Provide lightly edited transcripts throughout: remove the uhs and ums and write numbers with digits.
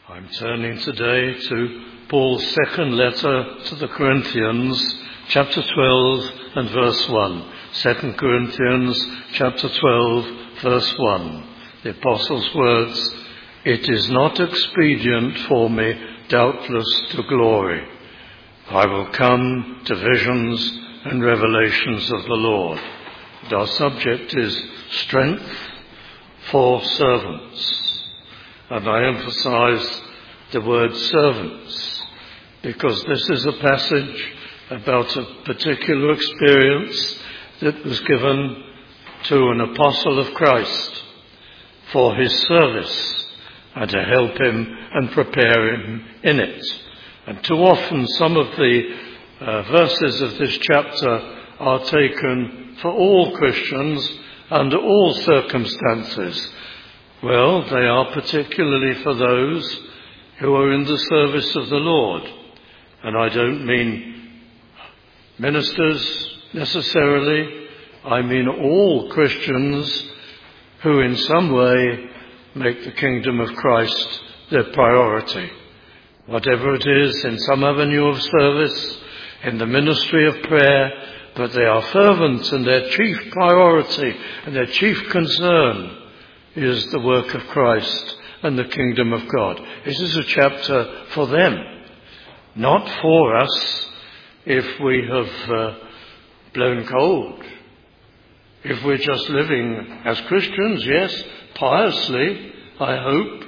I'm turning today to Paul's second letter to the Corinthians, chapter 12 and verse 1. 2 Corinthians chapter 12, verse 1. The Apostle's words, "It is not expedient for me, doubtless, to glory. I will come to visions and revelations of the Lord." And our subject is strength for servants. And I emphasize the word servants because this is a passage about a particular experience that was given to an apostle of Christ for his service and to help him and prepare him in it. And too often some of the verses of this chapter are taken for all Christians under all circumstances. Well, they are particularly for those who are in the service of the Lord. And I don't mean ministers necessarily. I mean all Christians who in some way make the kingdom of Christ their priority. Whatever it is, in some avenue of service, in the ministry of prayer, but they are fervent and their chief priority and their chief concern is the work of Christ and the kingdom of God. This is a chapter for them, not for us if we have blown cold. If we're just living as Christians, yes, piously, I hope,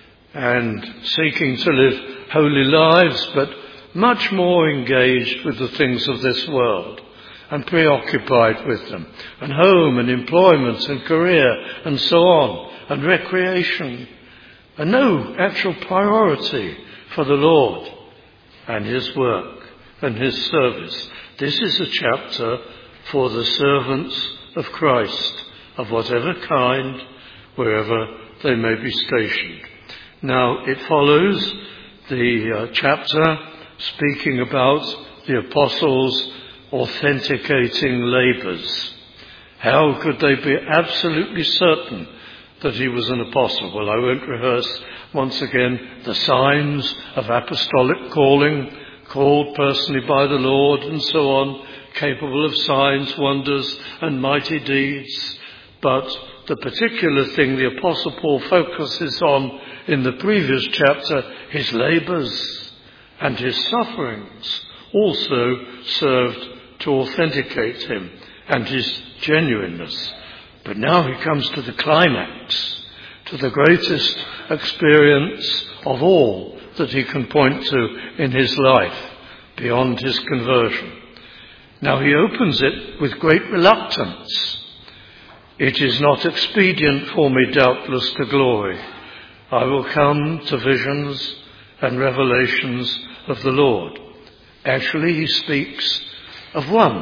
and seeking to live holy lives, but much more engaged with the things of this world and preoccupied with them, and home and employment and career and so on, and recreation, and no actual priority for the Lord and his work and his service. This is a chapter for the servants of Christ, of whatever kind, wherever they may be stationed. Now, it follows the chapter speaking about the apostles' authenticating labours. How could they be absolutely certain that he was an apostle? Well, I won't rehearse once again the signs of apostolic calling, called personally by the Lord and so on, capable of signs, wonders and mighty deeds. But the particular thing the Apostle Paul focuses on in the previous chapter, his labours and his sufferings, also served to authenticate him and his genuineness. But now he comes to the climax, to the greatest experience of all that he can point to in his life beyond his conversion. Now he opens it with great reluctance. "It is not expedient for me, doubtless, to glory. I will come to visions and revelations of the Lord." Actually, he speaks of one,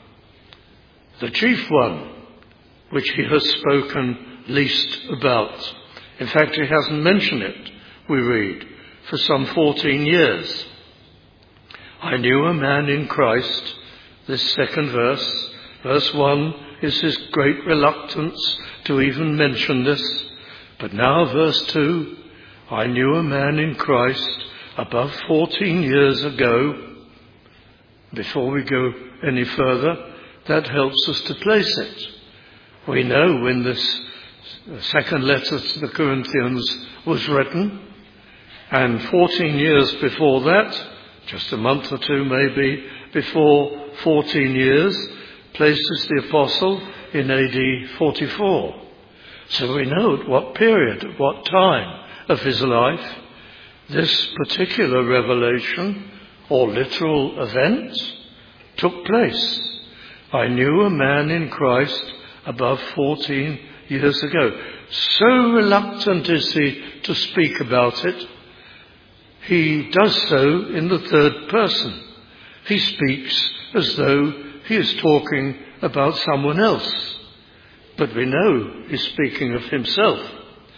the chief one, which he has spoken least about. In fact, he hasn't mentioned it, we read, for some 14 years. "I knew a man in Christ," this second verse. Verse 1 is his great reluctance to even mention this. But now verse 2, "I knew a man in Christ above 14 years ago." Before we go any further, that helps us to place it. We know when this second letter to the Corinthians was written, and 14 years before that, just a month or two maybe before 14 years, places the apostle in AD 44. So we know at what period, at what time of his life, this particular revelation or literal event took place. "I knew a man in Christ above 14 years ago." So reluctant is he to speak about it. He does so in the third person. He speaks as though he is talking about someone else. But we know he's speaking of himself.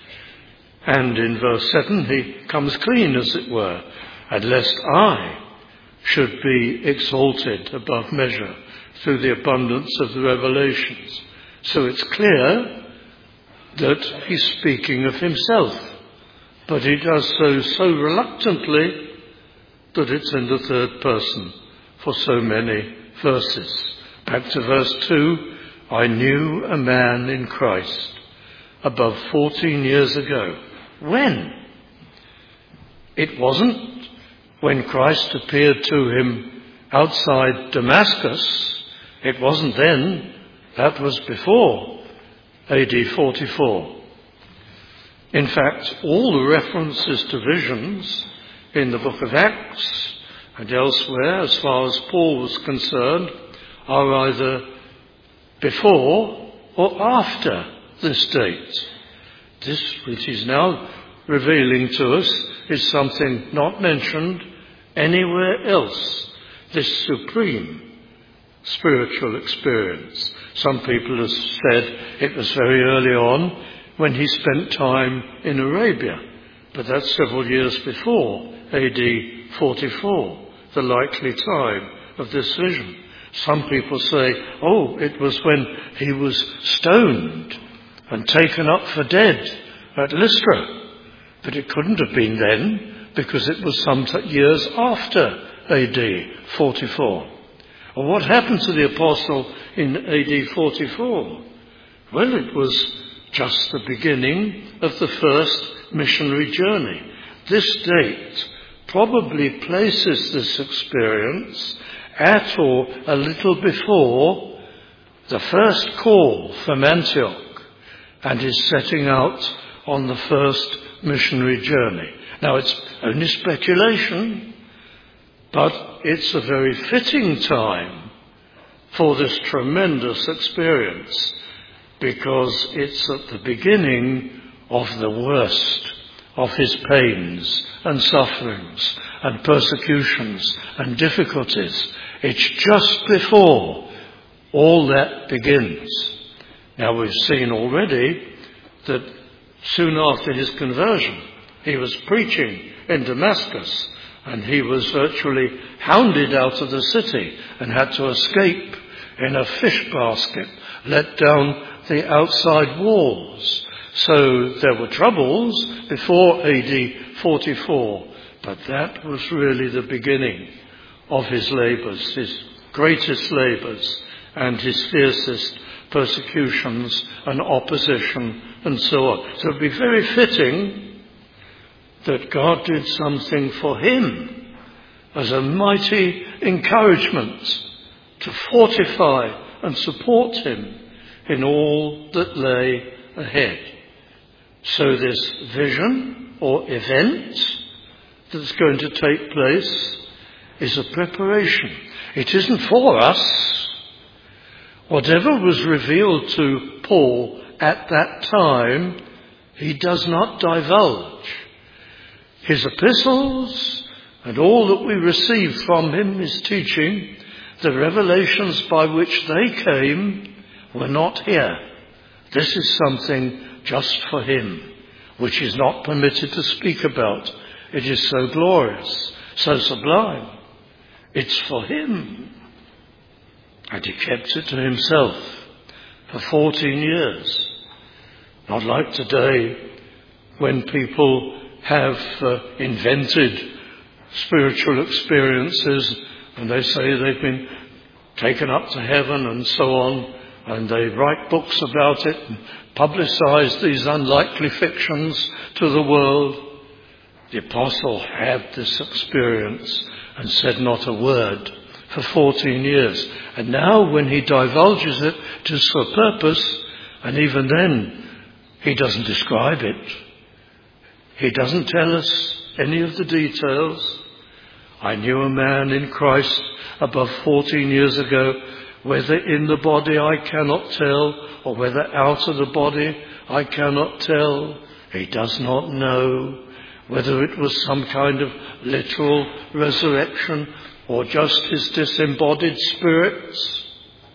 And in verse 7 he comes clean, as it were, "And lest I should be exalted above measure through the abundance of the revelations." So it's clear that he's speaking of himself but he does so reluctantly that it's in the third person for so many verses. Back to verse 2, I knew a man in Christ above 14 years ago. When? It wasn't when Christ appeared to him outside Damascus. It wasn't then. That was before AD 44. In fact, all the references to visions in the book of Acts and elsewhere, as far as Paul was concerned, are either before or after this date. This, which is now revealing to us, is something not mentioned anywhere else, this supreme spiritual experience. Some people have said it was very early on when he spent time in Arabia, but that's several years before AD 44, the likely time of this vision. Some people say, it was when he was stoned and taken up for dead at Lystra. But it couldn't have been then, because it was some years after AD 44. Well, what happened to the apostle in AD 44? Well, it was just the beginning of the first missionary journey. This date probably places this experience at or a little before the first call from Antioch and his setting out on the first missionary journey. Now, it's only speculation, but it's a very fitting time for this tremendous experience, because it's at the beginning of the worst of his pains and sufferings and persecutions and difficulties. It's just before all that begins. Now, we've seen already that soon after his conversion, he was preaching in Damascus, and he was virtually hounded out of the city and had to escape in a fish basket let down the outside walls. So there were troubles before AD 44, but that was really the beginning of his labours, his greatest labours, and his fiercest persecutions and opposition and so on. So it would be very fitting that God did something for him as a mighty encouragement to fortify and support him in all that lay ahead. So this vision or event that's going to take place is a preparation. It isn't for us. Whatever was revealed to Paul at that time, he does not divulge. His epistles and all that we receive from him, his teaching, the revelations by which they came, were not here. This is something just for him, which is not permitted to speak about. It is so glorious, so sublime. It's for him. And he kept it to himself for 14 years. Not like today, when people have invented spiritual experiences and they say they've been taken up to heaven and so on, and they write books about it and publicize these unlikely fictions to the world. The apostle had this experience and said not a word for 14 years. And now when he divulges it, it is for a purpose, and even then he doesn't describe it. He doesn't tell us any of the details. I knew a man in Christ above 14 years ago, whether in the body I cannot tell, or whether out of the body I cannot tell. He does not know whether it was some kind of literal resurrection or just his disembodied spirits.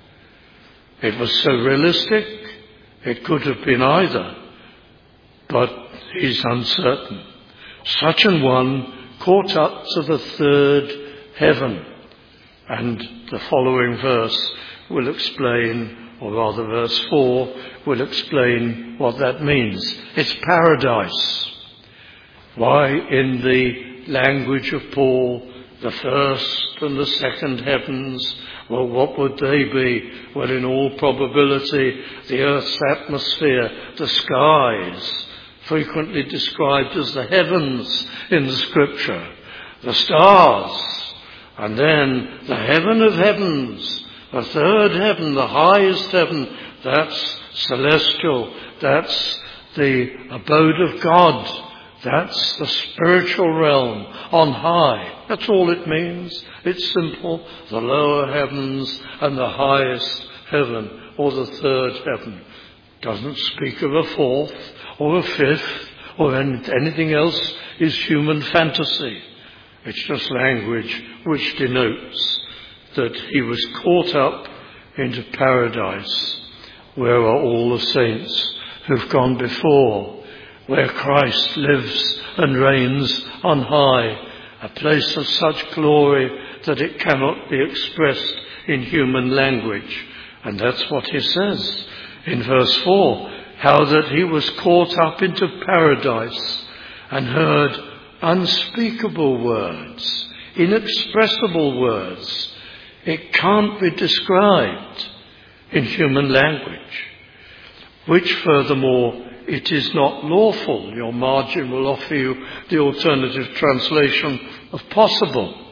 It was so realistic, it could have been either, but he's uncertain. Such an one caught up to the third heaven. And the following verse will explain, or rather verse 4 will explain what that means. It's paradise. Why, in the language of Paul, the first and the second heavens, well, what would they be? Well, in all probability, the earth's atmosphere, the skies, frequently described as the heavens in the Scripture, the stars, and then the heaven of heavens, the third heaven, the highest heaven, that's celestial, that's the abode of God. That's the spiritual realm on high. That's all it means. It's simple. The lower heavens and the highest heaven, or the third heaven. Doesn't speak of a fourth or a fifth or anything else is human fantasy. It's just language which denotes that he was caught up into paradise, where are all the saints who've gone before, where Christ lives and reigns on high, a place of such glory that it cannot be expressed in human language. And that's what he says in verse 4, how that he was caught up into paradise and heard unspeakable words, inexpressible words. It can't be described in human language, which furthermore it is not lawful. Your margin will offer you the alternative translation of possible.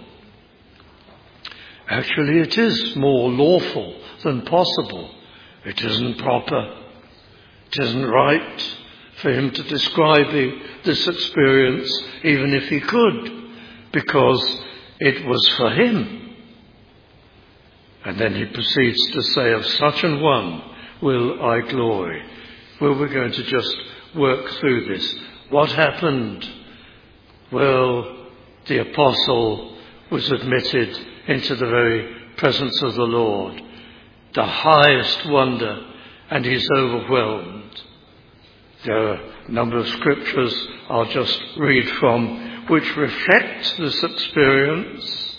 Actually, it is more lawful than possible. It isn't proper. It isn't right for him to describe this experience, even if he could, because it was for him. And then he proceeds to say, of such an one will I glory. Well, we're going to just work through this. What happened? Well, the apostle was admitted into the very presence of the Lord, the highest wonder, and he's overwhelmed. There are a number of scriptures I'll just read from which reflect this experience.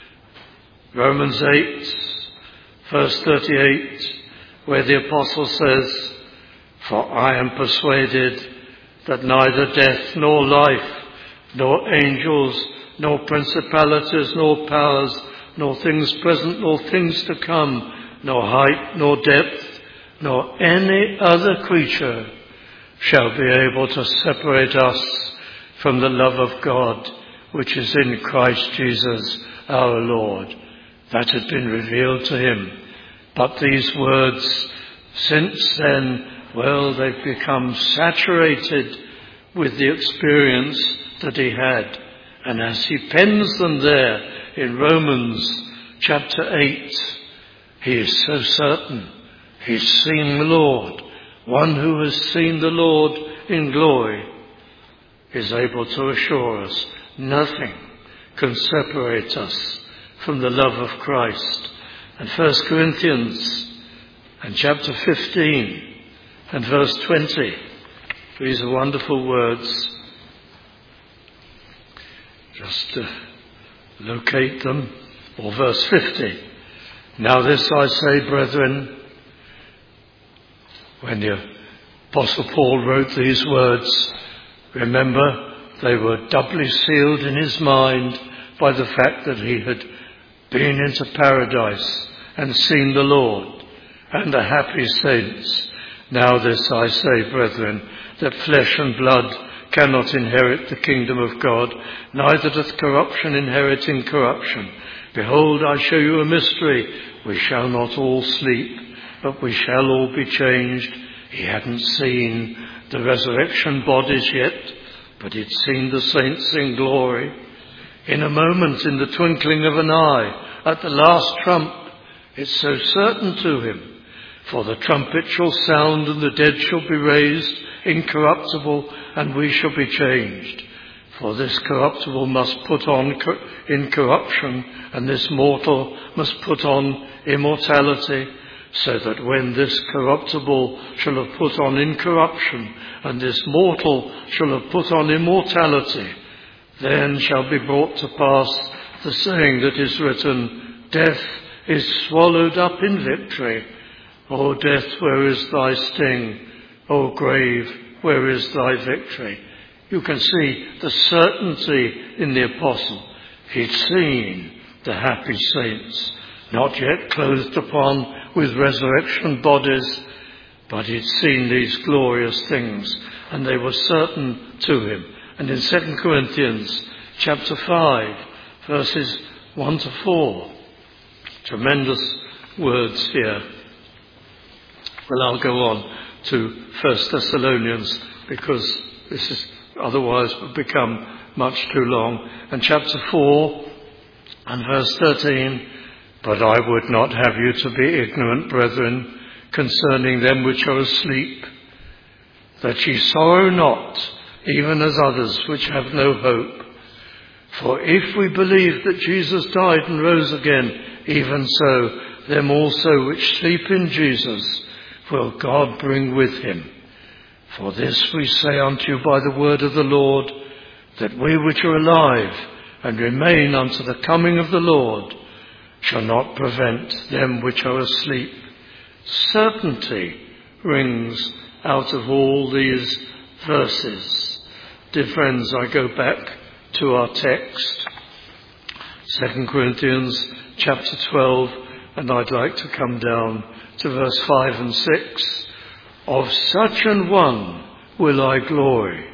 Romans 8, verse 38, where the apostle says, for I am persuaded that neither death nor life, nor angels, nor principalities, nor powers, nor things present, nor things to come, nor height, nor depth, nor any other creature shall be able to separate us from the love of God, which is in Christ Jesus our Lord. That had been revealed to him. But these words, since then, well, they've become saturated with the experience that he had. And as he pens them there in Romans chapter 8, he is so certain. He's seen the Lord. One who has seen the Lord in glory is able to assure us nothing can separate us from the love of Christ. And 1 Corinthians and chapter 15 and verse 20, these are wonderful words. Just to locate them. Or verse 50. Now this I say, brethren, when the Apostle Paul wrote these words, remember, they were doubly sealed in his mind by the fact that he had been into paradise and seen the Lord and the happy saints. Now this I say, brethren, that flesh and blood cannot inherit the kingdom of God, neither doth corruption inherit incorruption. Behold, I show you a mystery. We shall not all sleep, but we shall all be changed. He hadn't seen the resurrection bodies yet, but he'd seen the saints in glory. In a moment, in the twinkling of an eye, at the last trump, it's so certain to him. For the trumpet shall sound, and the dead shall be raised incorruptible, and we shall be changed. For this corruptible must put on incorruption, and this mortal must put on immortality, so that when this corruptible shall have put on incorruption, and this mortal shall have put on immortality, then shall be brought to pass the saying that is written, death is swallowed up in victory. O death, where is thy sting? O grave, where is thy victory? You can see the certainty in the apostle. He'd seen the happy saints, not yet clothed upon with resurrection bodies, but he'd seen these glorious things, and they were certain to him. And in 2 Corinthians chapter 5, verses 1 to 4, tremendous words here. Well, I'll go on to 1 Thessalonians, because this is otherwise would become much too long. And chapter 4 and verse 13, but I would not have you to be ignorant, brethren, concerning them which are asleep, that ye sorrow not, even as others which have no hope. For if we believe that Jesus died and rose again, even so, them also which sleep in Jesus will God bring with him. For this we say unto you by the word of the Lord, that we which are alive and remain unto the coming of the Lord shall not prevent them which are asleep. Certainty rings out of all these verses. Dear friends, I go back to our text, 2 Corinthians chapter 12, and I'd like to come down to verse 5 and 6. Of such an one will I glory.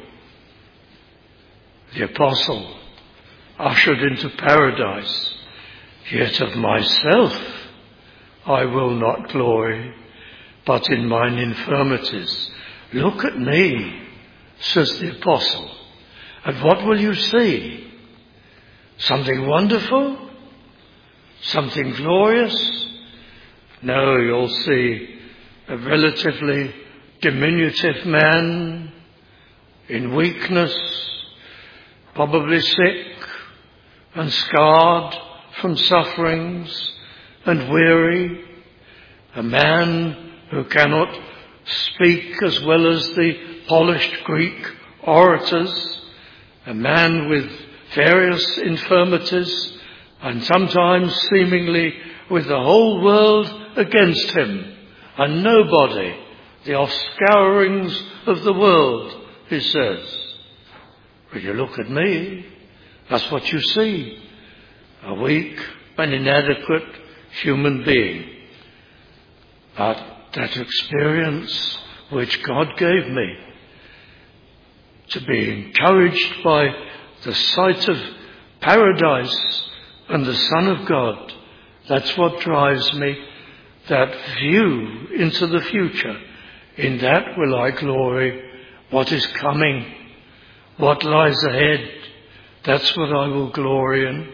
The apostle ushered into paradise, yet of myself I will not glory, but in mine infirmities. Look at me, says the apostle, and what will you see? Something wonderful? Something glorious? No, you'll see a relatively diminutive man in weakness, probably sick and scarred from sufferings and weary, a man who cannot speak as well as the polished Greek orators, a man with various infirmities, and sometimes seemingly with the whole world against him, and nobody, the offscourings of the world, he says. When you look at me, that's what you see, a weak and inadequate human being. But that experience which God gave me, to be encouraged by the sight of paradise and the Son of God, that's what drives me, that view into the future. In that will I glory. What is coming, what lies ahead, that's what I will glory in.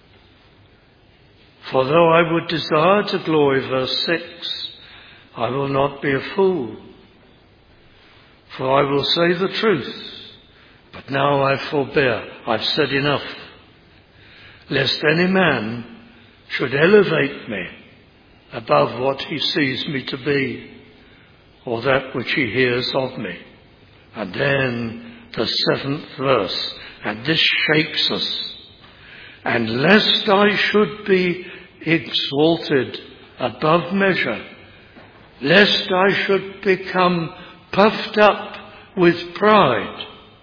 For though I would desire to glory, verse 6, I will not be a fool, for I will say the truth. But now I forbear, I've said enough, lest any man should elevate me above what he sees me to be, or that which he hears of me. And then the 7th verse, and this shakes us. And lest I should be exalted above measure, lest I should become puffed up with pride,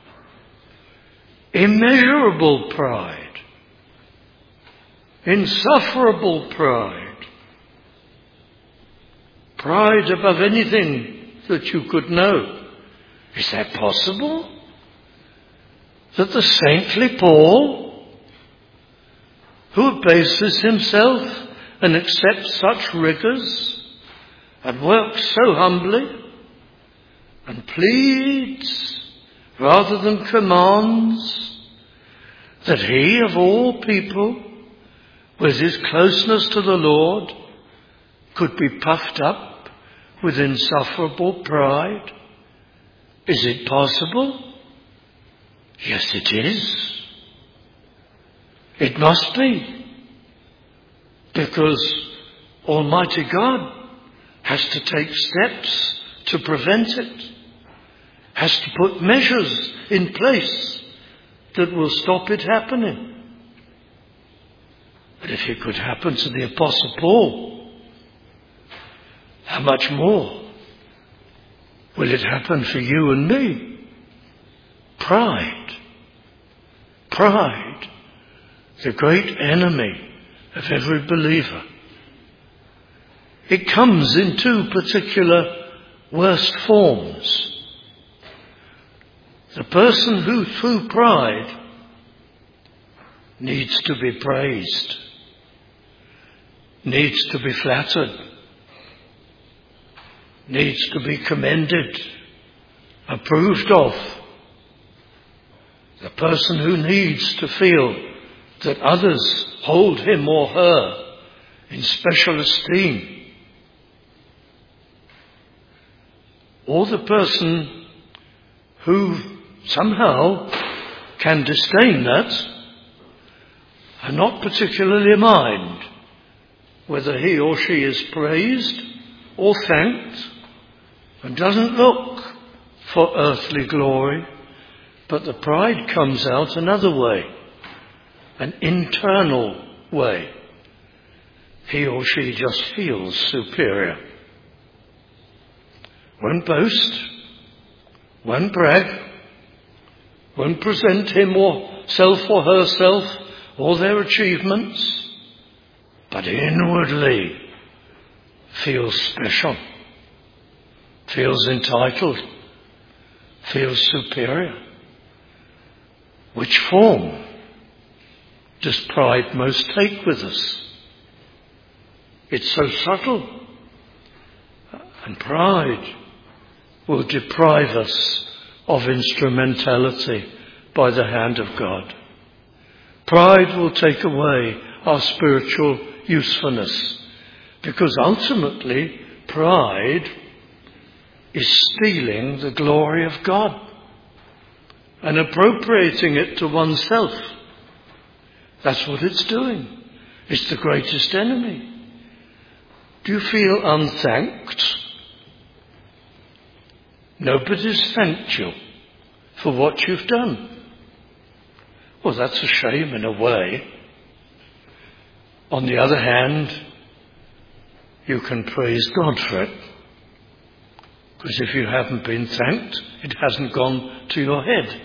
immeasurable pride, insufferable pride, pride above anything that you could know. Is that possible? That the saintly Paul, who abases himself and accepts such rigours and works so humbly and pleads rather than commands, that he of all people, with his closeness to the Lord, could be puffed up with insufferable pride? Is it possible? Yes, it is. It must be. Because Almighty God has to take steps to prevent it, has to put measures in place that will stop it happening. But if it could happen to the Apostle Paul, how much more will it happen for you and me? Pride. Pride, the great enemy of every believer. It comes in two particular worst forms. The person who through pride needs to be praised, needs to be flattered, needs to be commended, approved of. The person who needs to feel that others hold him or her in special esteem. Or the person who somehow can disdain that and not particularly mind whether he or she is praised or thanked, and doesn't look for earthly glory, but the pride comes out another way, an internal way. He or she just feels superior. Won't boast, won't brag, won't present himself or herself or their achievements, but inwardly feels special, feels entitled, feels superior. Which form does pride most take with us? It's so subtle, and pride will deprive us of instrumentality by the hand of God. Pride will take away our spiritual usefulness, because ultimately pride is stealing the glory of God and appropriating it to oneself. That's what it's doing. It's the greatest enemy. Do you feel unthanked? Nobody's thanked you for what you've done. Well, that's a shame in a way. On the other hand, you can praise God for it. Because if you haven't been thanked, it hasn't gone to your head.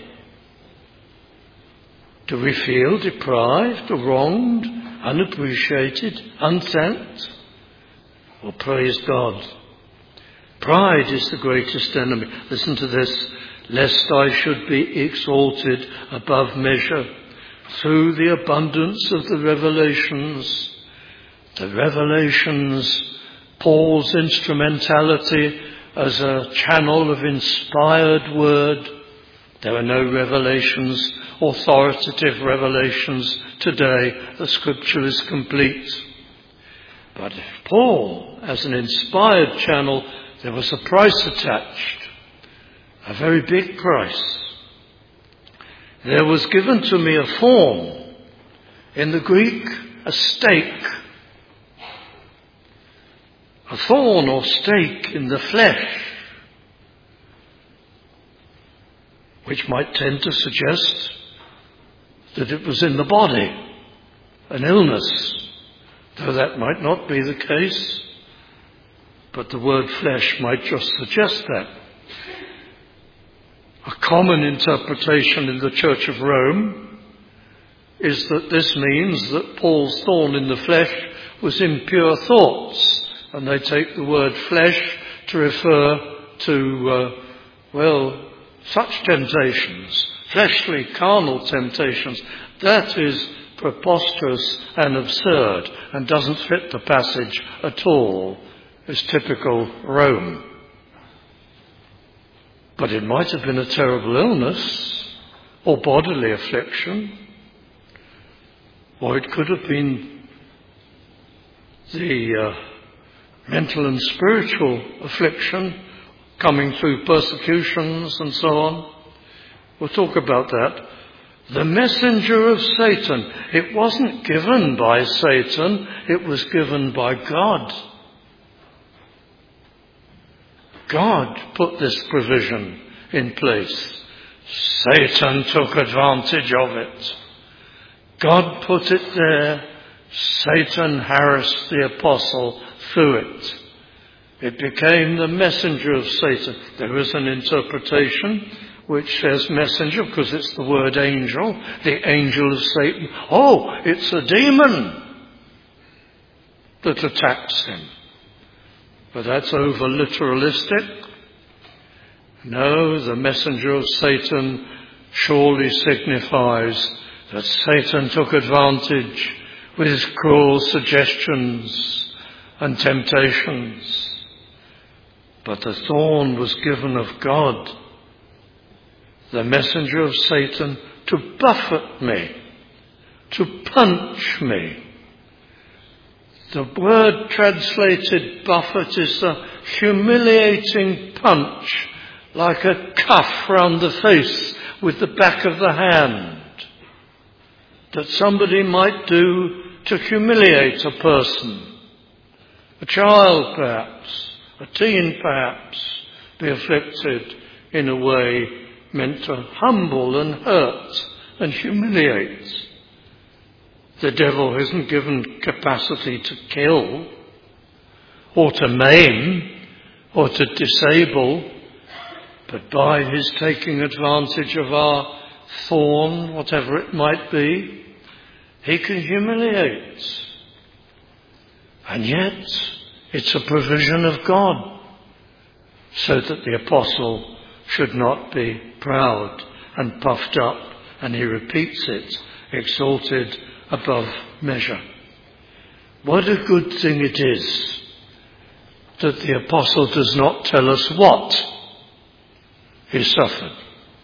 Do we feel deprived or wronged, unappreciated, unthanked? Well, praise God. Pride is the greatest enemy. Listen to this. Lest I should be exalted above measure through the abundance of the revelations. The revelations, Paul's instrumentality as a channel of inspired word. There are no revelations, authoritative revelations today. The scripture is complete. But Paul, as an inspired channel, there was a price attached. A very big price. There was given to me a form, in the Greek, a stake. A thorn or stake in the flesh, which might tend to suggest that it was in the body, an illness, though that might not be the case, but the word flesh might just suggest that. A common interpretation in the Church of Rome is that this means that Paul's thorn in the flesh was impure thoughts, and they take the word flesh to refer to, such temptations, fleshly, carnal temptations. That is preposterous and absurd and doesn't fit the passage at all. It's typical Rome. But it might have been a terrible illness or bodily affliction, or it could have been the mental and spiritual affliction coming through persecutions and so on. We'll talk about that. The messenger of Satan. It wasn't given by Satan, it was given by God. God put this provision in place. Satan took advantage of it. God put it there. Satan harassed the apostle through it. It became the messenger of Satan. There is an interpretation which says messenger because it's the word angel, the angel of Satan. Oh, it's a demon that attacks him. But that's over literalistic. No, the messenger of Satan surely signifies that Satan took advantage with his cruel suggestions and temptations. But the thorn was given of God, the messenger of Satan, to buffet me, to punch me. The word translated buffet is a humiliating punch, like a cuff round the face with the back of the hand, that somebody might do to humiliate a person. A child perhaps, a teen perhaps, be afflicted in a way meant to humble and hurt and humiliate. The devil isn't given capacity to kill or to maim or to disable, but by his taking advantage of our thorn, whatever it might be, he can humiliate. And yet, it's a provision of God, so that the apostle should not be proud and puffed up, and he repeats it, exalted above measure. What a good thing it is that the apostle does not tell us what he suffered.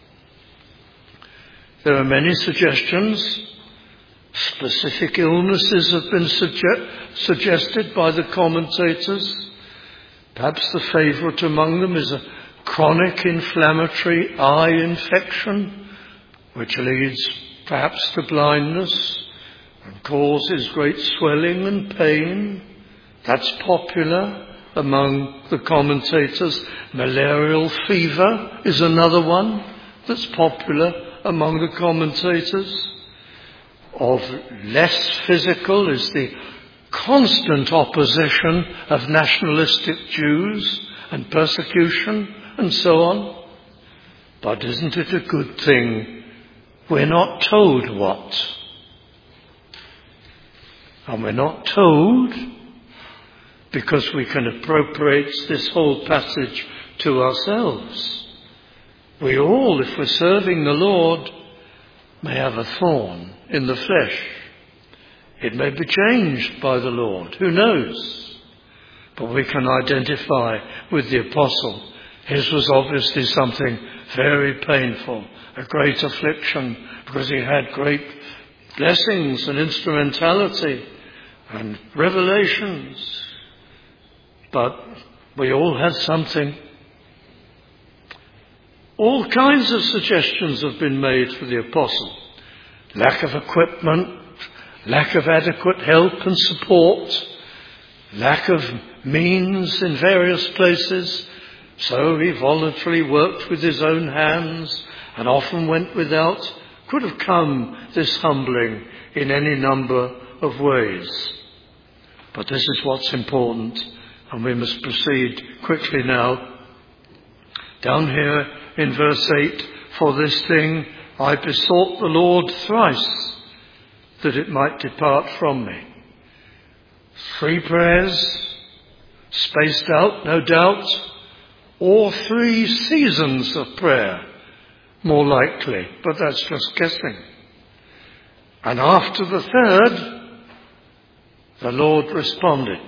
There are many suggestions. Specific illnesses have been suggested by the commentators. Perhaps the favourite among them is a chronic inflammatory eye infection, which leads perhaps to blindness and causes great swelling and pain. That's popular among the commentators. Malarial fever is another one that's popular among the commentators. Of less physical is the constant opposition of nationalistic Jews and persecution and so on. But isn't it a good thing we're not told what? And we're not told because we can appropriate this whole passage to ourselves. We all, if we're serving the Lord, may have a thorn in the flesh. It may be changed by the Lord, who knows? But we can identify with the apostle. His was obviously something very painful, a great affliction, because he had great blessings and instrumentality and revelations. But we all had something. All kinds of suggestions have been made for the apostle. Lack of equipment, lack of adequate help and support, lack of means in various places. So he voluntarily worked with his own hands and often went without. Could have come this humbling in any number of ways. But this is what's important, and we must proceed quickly now. Down here in verse 8, for this thing I besought the Lord thrice, that it might depart from me. 3 prayers, spaced out, no doubt, or 3 seasons of prayer, more likely, but that's just guessing. And after the 3rd, the Lord responded.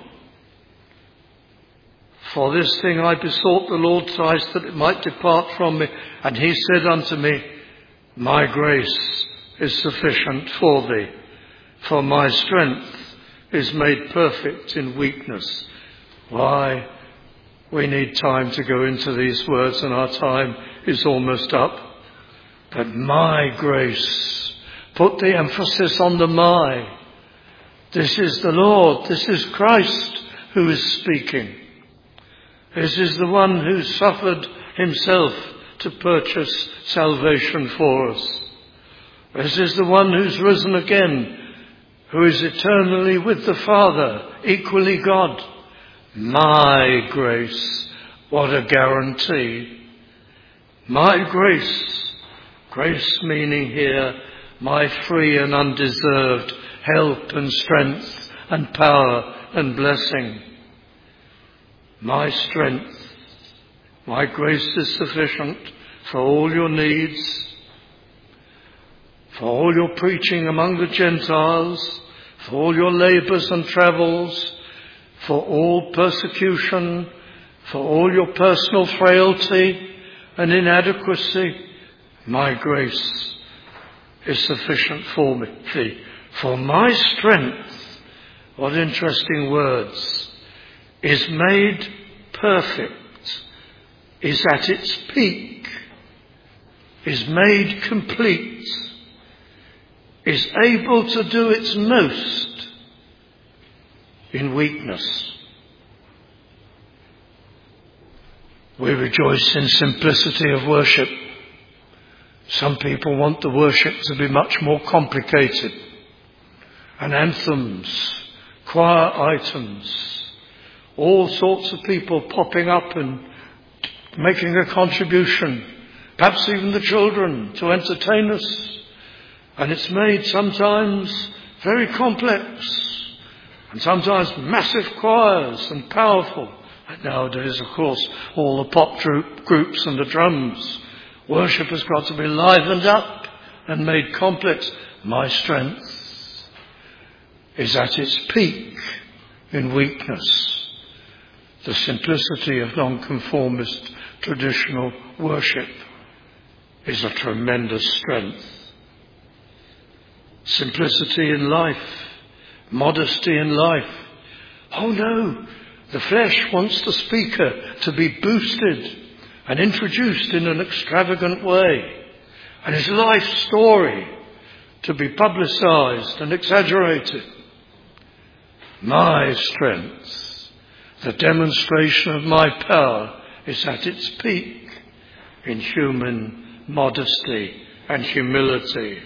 For this thing I besought the Lord thrice, that it might depart from me. And he said unto me, my grace is sufficient for thee, for my strength is made perfect in weakness. Why? We need time to go into these words, and our time is almost up. But my grace, put the emphasis on the my. This is the Lord, this is Christ who is speaking. This is the one who suffered himself to purchase salvation for us. This is the one who's risen again, who is eternally with the Father, equally God. My grace, what a guarantee. My grace, grace meaning here my free and undeserved help and strength and power and blessing. My strength, my grace is sufficient for all your needs, for all your preaching among the Gentiles, for all your labours and travels, for all persecution, for all your personal frailty and inadequacy. My grace is sufficient for me. For my strength, what interesting words, is made perfect, is at its peak, is made complete, is able to do its most in weakness. We rejoice in simplicity of worship. Some people want the worship to be much more complicated. And anthems, choir items, all sorts of people popping up and making a contribution, perhaps even the children, to entertain us. And it's made sometimes very complex, and sometimes massive choirs and powerful. And nowadays, of course, all the pop groups and the drums. Worship has got to be livened up and made complex. My strength is at its peak in weakness. The simplicity of nonconformist traditional worship is a tremendous strength. Simplicity in life, modesty in life. Oh no, the flesh wants the speaker to be boosted and introduced in an extravagant way, and his life story to be publicized and exaggerated. My strength, the demonstration of my power, is at its peak in human modesty and humility.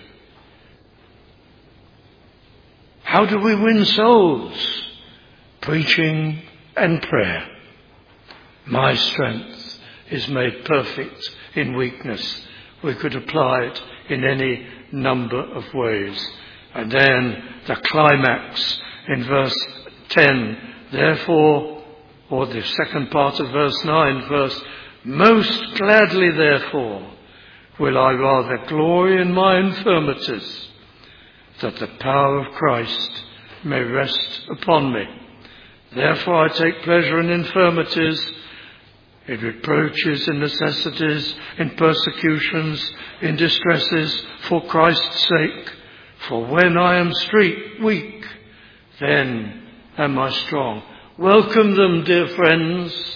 How do we win souls? Preaching and prayer. My strength is made perfect in weakness. We could apply it in any number of ways. And then the climax in verse 10. Therefore, or the second part of verse 9, most gladly therefore will I rather glory in my infirmities, that the power of Christ may rest upon me. Therefore I take pleasure in infirmities, in reproaches, in necessities, in persecutions, in distresses, for Christ's sake. For when I am weak, then am I strong. Welcome them, dear friends.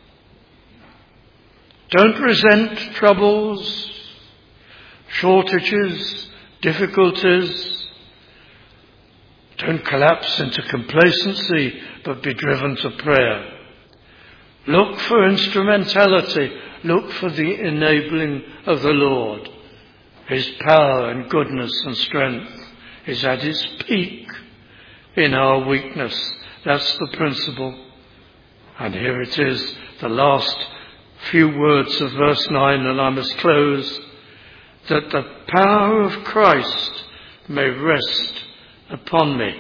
Don't resent troubles, shortages, difficulties. Don't collapse into complacency, but be driven to prayer. Look for instrumentality. Look for the enabling of the Lord. His power and goodness and strength is at its peak in our weakness. That's the principle. And here it is, the last few words of verse 9, and I must close. That the power of Christ may rest upon me.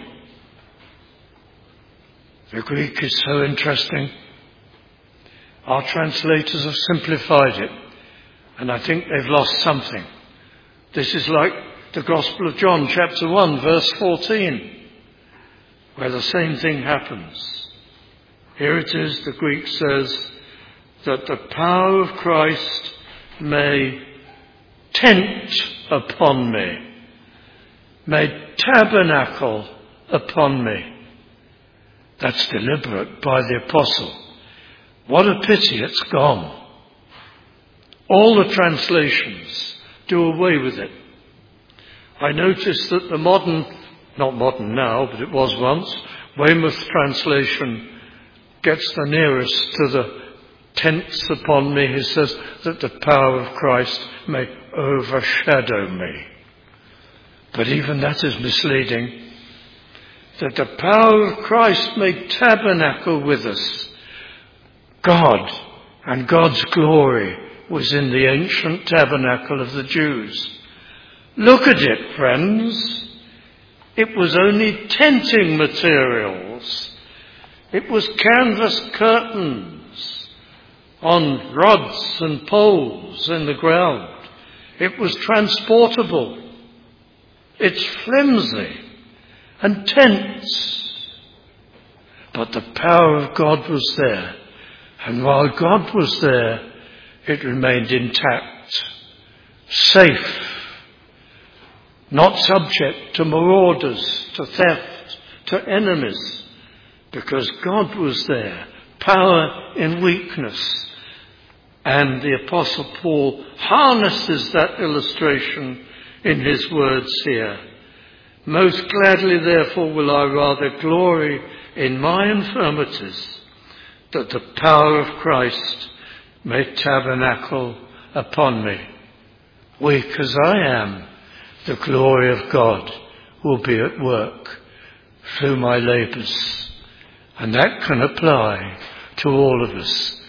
The Greek is so interesting. Our translators have simplified it, and I think they've lost something. This is like the Gospel of John, chapter 1, verse 14, where the same thing happens. Here it is, the Greek says, that the power of Christ may tent upon me, may tabernacle upon me. That's deliberate by the apostle. What a pity it's gone. All the translations do away with it. I noticed that the not modern now, but it was once, Weymouth translation gets the nearest to the tents upon me. He says that the power of Christ may overshadow me. But even that is misleading. That the power of Christ may tabernacle with us. God and God's glory was in the ancient tabernacle of the Jews. Look at it, friends. It was only tenting materials. It was canvas curtains on rods and poles in the ground. It was transportable. It's flimsy and tense. But the power of God was there. And while God was there, it remained intact, safe, not subject to marauders, to theft, to enemies, because God was there, power in weakness. And the Apostle Paul harnesses that illustration in his words here. Most gladly, therefore, will I rather glory in my infirmities, that the power of Christ may tabernacle upon me. Weak as I am, the glory of God will be at work through my labours. And that can apply to all of us